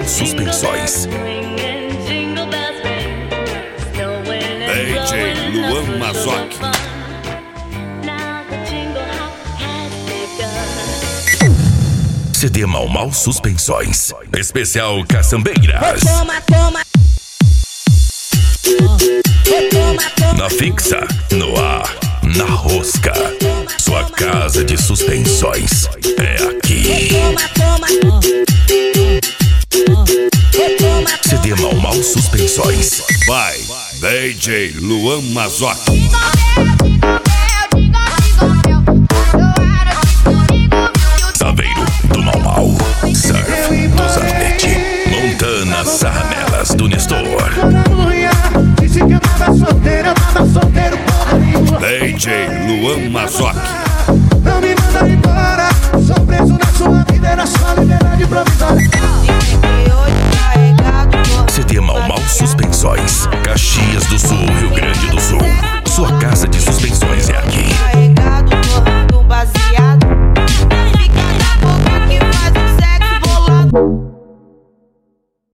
Suspensões. DJ Luan Mazoc. CD Mau Mau Suspensões. Especial Caçambeiras. Na fixa, no ar, na rosca. Sua casa de suspensões é aqui. CD Mau Mau Suspensões. Vai, DJ Luan Mazoc. Saveiro do Mau Mau. Surf do Zanete. Montana Sarramelas do Nestor. DJ Luan Mazoc.